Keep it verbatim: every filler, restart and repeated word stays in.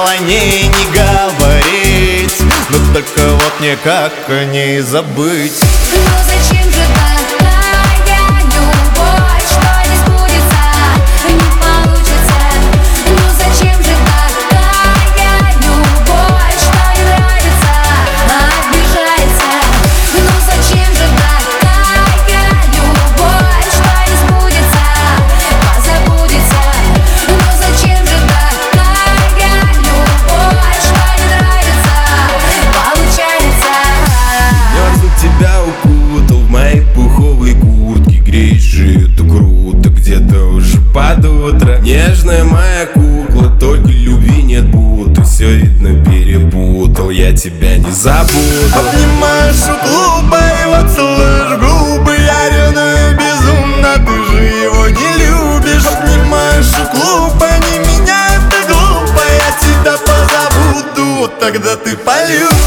о ней не говорить, но только вот никак о ней забыть. Ну зачем же такая любовь, что не сбудется, не получится? Ну зачем же такая любовь, что не нравится, а обижается? Ну зачем же такая любовь, что не сбудется, позабудется? Ну зачем же такая любовь, что не нравится, получается? Мерзнут тебя укутал в моей пуховой куртке, греешь житу круто где-то уже под утро. Нежная моя кукла, только любви нет будто. Все видно перепутал, я тебя не забуду. Обнимаешь у клуба и вот целуешь губы, я ревную безумно, ты же его не любишь. Обнимаешь у клуба, не меня, это глупо, я тебя позабуду, тогда ты полюбишь.